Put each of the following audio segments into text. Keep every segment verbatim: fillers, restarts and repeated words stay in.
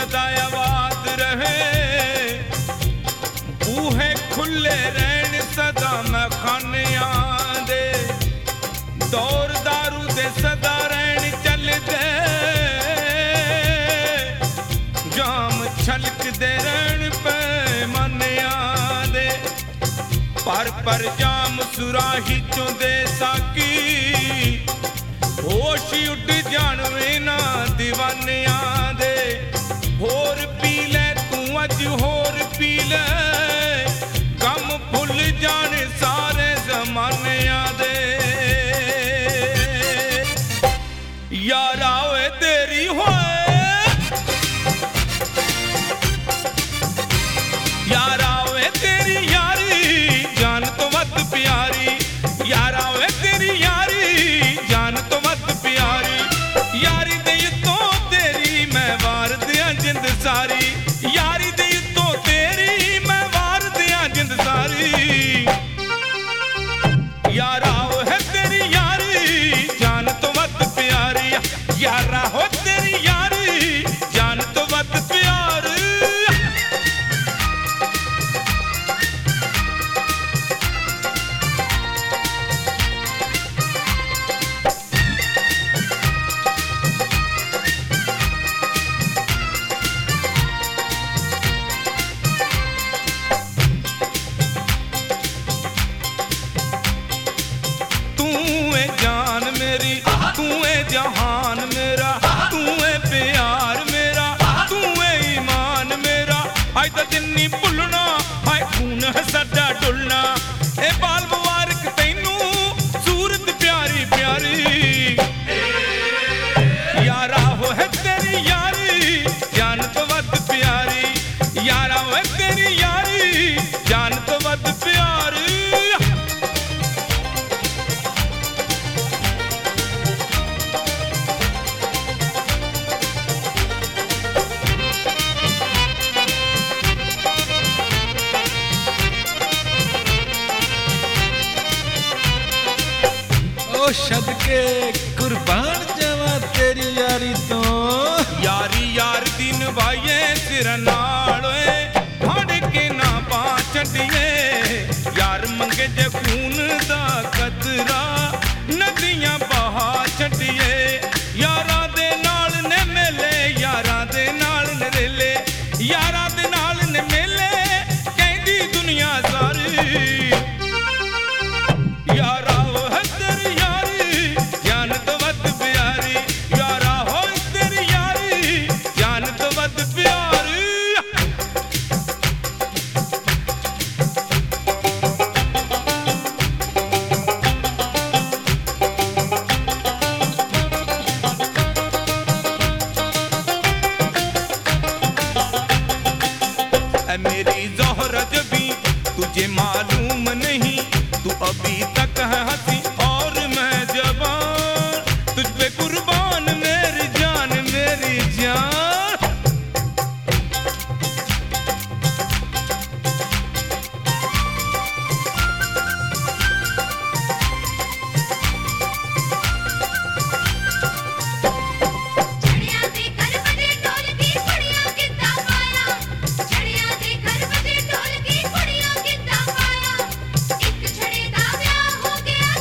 सदा आबाद रहे, बूहे खुले रहन सदा मैखानियां दे, दौर दारू दे सदा रहन चलदे, जाम छलकदे रहन पैमानियां दे, पर पर जाम सुराही चों दे साकी, होश उड़ जानवे ना दीवानियां दे, होर पी ले तू अज होर पी ले, गम भुल जाने सारे जमानियां दे, यारा ओए तेरी होए, यारा ओए तेरी यारी जान तो मत प्यारी, यारा ओए तेरी यारी जान तो मत प्यारी, यारी दे तो तेरी मैं वार दियां जिंद सारी, यारी दे तो तेरी मैं वार दियां जिंद सारी, यारा ओ है तेरी यारी जान तो मत प्यारी, यारा हो तेरी यारी जान तो मत प्यारी। तू है जहान मेरा, तू है प्यार मेरा, तू है ईमान मेरा, आज तो दिन नहीं भुलना, हाय खून है साडा डुलना, ए बाल मुबारक तैनू सूरत प्यारी प्यारी, यारा हो है तेरी यारी जान तो वद प्यारी, यारा हो है तेरी यारी जान तो वद प्यारी। सदके कुर्बान जावा तेरी यारी तो, यारी यार दिन भाइये सिर नालोए फड़ के ना पा छड़िए, यार मंगे जे खून दा कतरा नदियां बहा छड़िए, यारा दे नाल ने मेले, यारा दे नाल ने रेले, यारा दे नाल ने मेले कहदी दुनिया सारी, यारा मेरी ज़ोहरत भी तुझे मालूम नहीं, तू अभी तक है हंसी और मैं जवान, तुझ पे कुर्बान मेरी जान मेरी जान। हो गया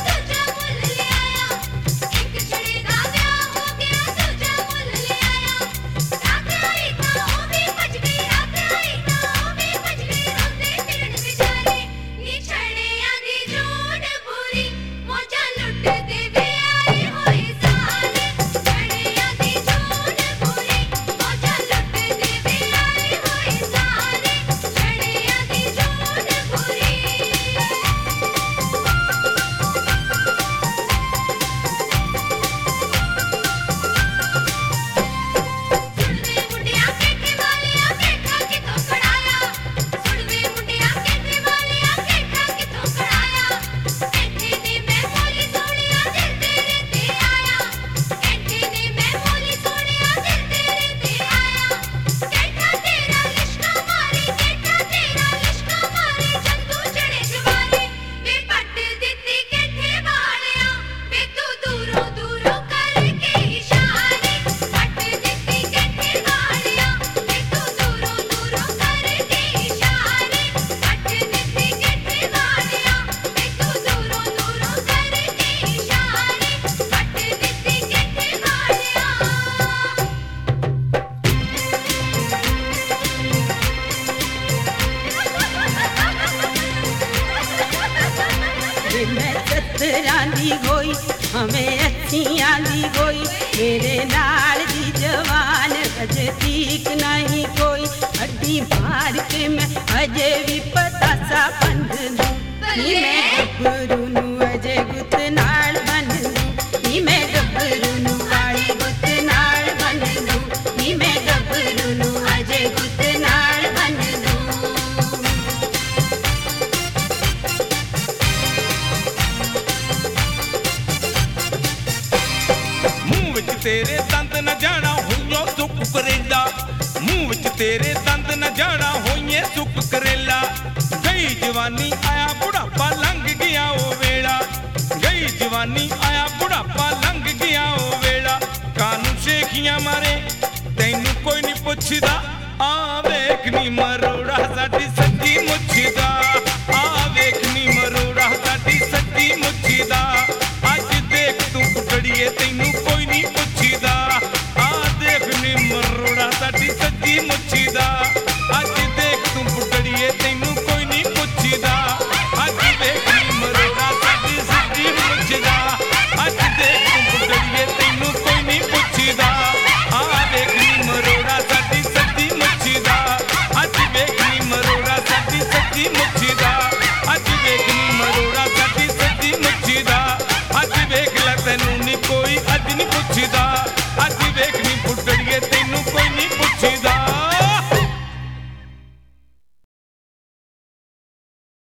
दी होई हमें अखियां दी होई मेरे नाल दी जवान अजे ठीक नहीं कोई हड्डी मार के मैं अजे भी पता सा बंध दूं नी मैं गभरू नू अजे गुत नाल बन दूं नी मैं गभरू नू काली गुत नाल बन दूं नी मैं गभरू नू अजे गुत नाल बन दूं तेरे दंद न जाना होइयो सुख करेला मुंह विच तेरे दंद न जाना होइए सुख करेला गई जवानी आया बुढ़ापा लंघ गया ओ वेला गई जवानी आया बुढ़ापा लंघ गया ओ वेला कानू शेखियां मारे तैनू कोई नहीं पुछदा आ वेख नी मरोड़ा साडी सच्ची मुछदा आ वेख नी मरोड़ा साडी सच्ची मुछदा अज देख तू कुटड़िए तैनू कोई नहीं पुछदा आ देख नी मरोड़ा साडी सच्ची मुछदा अज देख तू कुटड़िए तैनू कोई नहीं पुछदा अज देख नी मरोड़ा साडी सच्ची मुछदा अज देख तू कुटड़िए तैनू कोई नहीं पुछदा आ देख नी मरोड़ा साडी सच्ची मुछदा अज देख नी मरोड़ा साडी सच्ची मुछदा अज देख नी मरोड़ा साडी सच्ची मुछदा अज वेख लै तैनू नी कोई अज नहीं पुछदा।